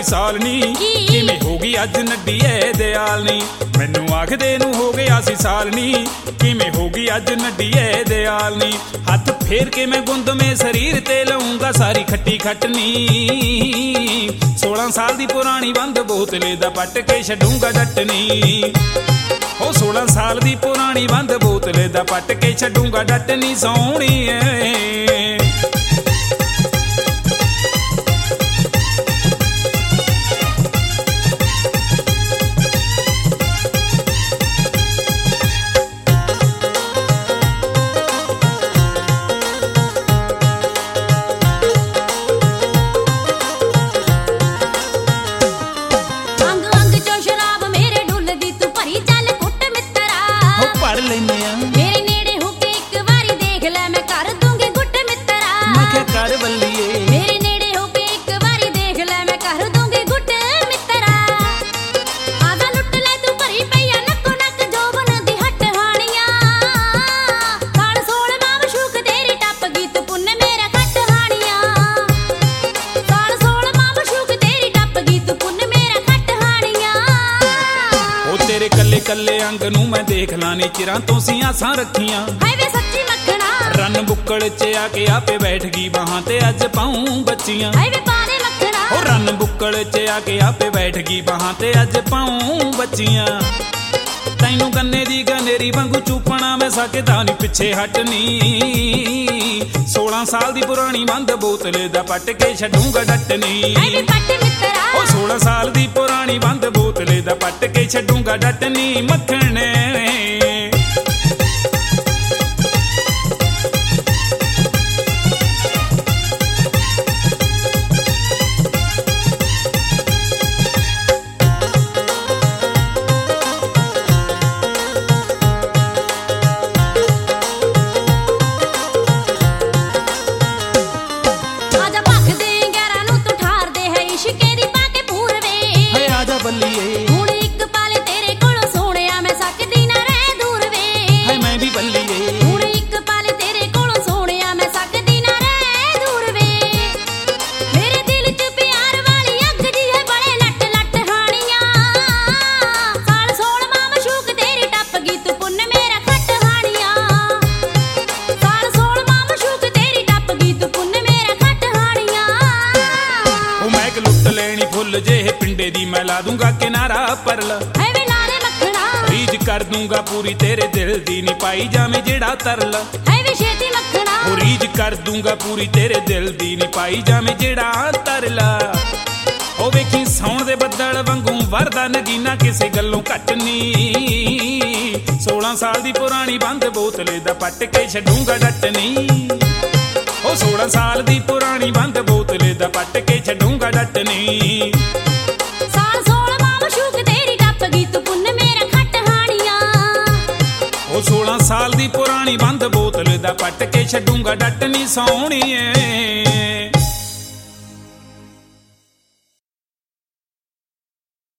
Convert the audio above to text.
साल नी किवें हो गई अज नड्डीए दयाल नी मैनू आखदे नू हो गया सी साल नी किवें हो गई अज नड्डीए दयाल नी हथ फेर के मैं गुंद में शरीर ते लाऊंगा सारी खट्टी खटनी 16 साल दी पुरानी बंद बोतले दा पट के छड्डूंगा डटनी ओ 16 साल दी पुरानी बंद बोतले दा पट के छड्डूंगा डटनी सोहणी मेरे नेड़े होके एक बारी देख ले मैं कर दूंगी गुट मित्रा मैं क्या कर बल्लिए मेरे नेड़े होके एक बारी देख ले मैं कर दूंगी गुट मित्रा आधा लुट ले तू भरी पईया नक्को नक जोबन दी हट हानियां साल 16 मां मशूक तेरी टप गई तू पुन्न मेरा खट हानियां साल 16 मां मशूक तेरी टप गई तू पुन्न मेरा खट हानियां ओ तेरे कल्ले कल्ले अंग नू मैं देख लानी चिरां तो सियासां रखियां हाय वे सच्ची मखना रन बुक्कड़ च आके आपे बैठ गई वहां ते अज पाऊं बच्चियां हाय वे पारे मखना ओ रन बुक्कड़ च आके आपे बैठ गई वहां ते अज पाऊं बच्चियां तैनू गन्ने दी गनेरी वांगू चूपना मैं सकदा नी पिछे हटनी 16 साल दी पुरानी बंद बोतले दा पट के छड्डूंगा डटनी हाय वे पट मित्रा ओ 16 साल दी पुरानी बंद बोतले दा पट के छड्डूंगा डटनी मखणे बल्लिए हुण एक पल तेरे कोलों सोहणिया मैं सकदी ना रह दूर वे हाय मैं भी बल्लिए हुण एक पल तेरे कोलों सोहणिया मैं सकदी ना रह दूर वे मेरे दिल च प्यार वाली अग जी है बड़े लट लट हानियां साल 16 मां मशूक तेरी टप गई तू पुन्न मेरा खट हानियां साल 16 मां मशूक तेरी टप गई तू पुन्न मेरा खट हानियां ओ मैं एक लुट लेनी फुल जे पिंडे दी मैं ला दूंगा किनारा परल हाय वे लाले मखना रीज कर दूंगा पूरी तेरे दिल दी नी पाई जावे जेड़ा तरल हाय वे छेती मखना ओ रीज कर दूंगा पूरी तेरे दिल दी नी पाई जावे जेड़ा तरल ओ वेखी सौण दे बदल वांगू वरदा नगीना किसे गल्लों घटनी 16 साल दी पुरानी बंद बोतले दा पट के छड्डूंगा डटनी ओ 16 साल दी पुरानी बंद बोतले दा पट के छड्डूंगा डटनी साल 16 मां मशूक तेरी टप गई तू पुन्न मेरा खट हानियां ओ 16 साल दी पुरानी बंद बोतल दा पट के छड्डूंगा डटनी सोहणीए